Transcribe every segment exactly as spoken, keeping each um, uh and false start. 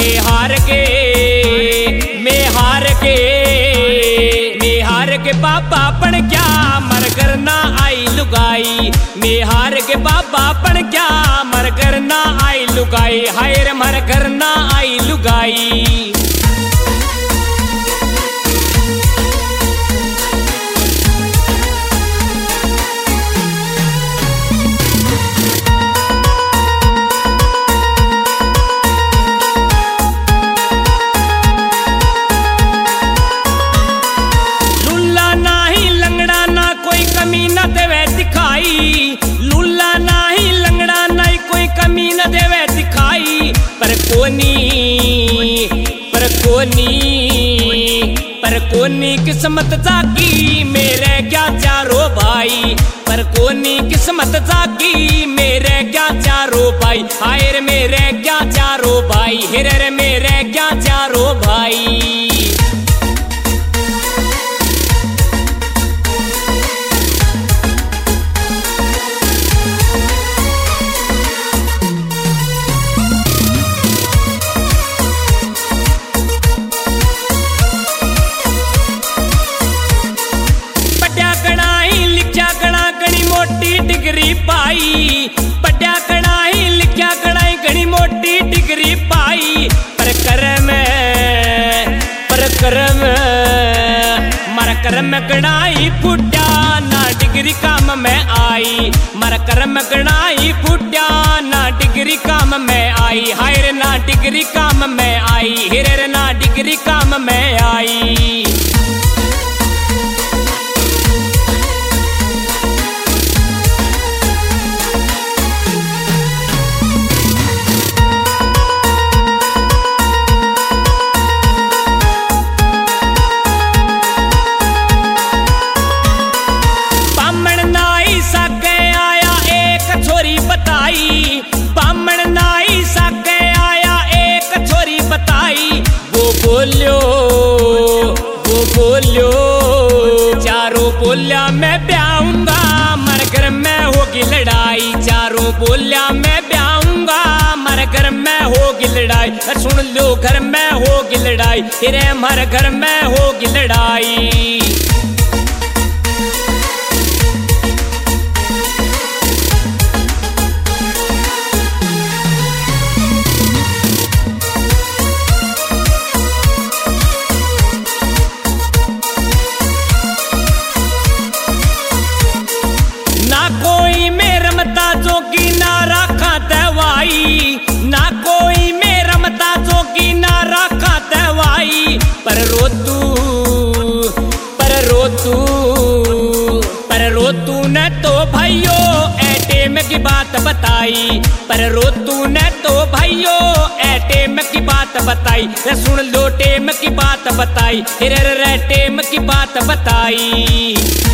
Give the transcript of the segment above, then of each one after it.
मैं हार के मैं हार के मैं हार के बाबा पण क्या मर करना आई लुगाई। मैं हार के बाबा पण क्या मर करना आई लुगाई। हाय रे मर करना आई लुगाई। कमी न देवे दिखाई, लूला नाही लंगड़ा नहीं कोई कमी न देवे दिखाई। पर कोनी पर कोनी पर कोनी किस्मत जागी मेरे क्या चारों भाई। पर कोनी किस्मत जागी मेरे क्या चारों भाई। हाय रे मेरे क्या चारों भाई। हिरे रे मेरे क्या चारों भाई। डिग्री पाई पढ़िया कढ़ाई लिखिया कढ़ाई घनी मोटी डिग्री पाई। पर कर्म पर कर्म मर कर्म कढ़ाई फुटिया ना डिग्री काम में आई। मर कर्म कढ़ाई फुटिया ना डिग्री काम में आई। हाय रे ना डिग्री काम में आई। हिरे रे ना डिग्री काम में आई। बामण नाई साके आया एक छोरी बताई। वो बोलियो वो बोलियो चारों बोलिया मैं ब्याऊंगा मर घर में होगी लड़ाई। चारों बोलिया मैं ब्याऊंगा मर घर में होगी लड़ाई। सुन लो घर में होगी लड़ाई। तेरे मर घर में होगी लड़ाई। जोगी ना रखा दवाई ना कोई में रमता जोगी ना रखा दवाई। पर रोतू पर रोतू पर रोतू ने तो भाइयों एटेम की बात बताई। पर रोतू ने तो भाइयों एटेम की बात बताई। सुन लो टेम की बात बताई। रे रे टेम की बात बताई।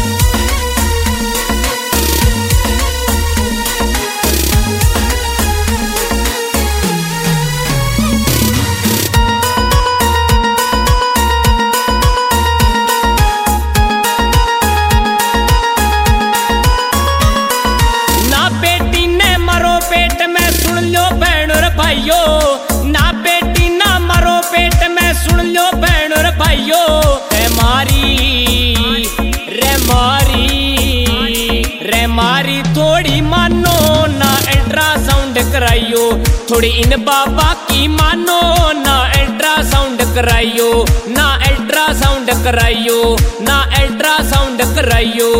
ना बेटी ना मरो पेट में सुन लो बहन और भाइयों। रे मारी रे मारी रे मारी थोड़ी मानो ना अल्ट्रासाउंड कराइयो। थोड़ी इन बाबा की मानो ना अल्ट्रासाउंड कराइयो। ना अल्ट्रासाउंड कराइयो ना अल्ट्रासाउंड कराइयो।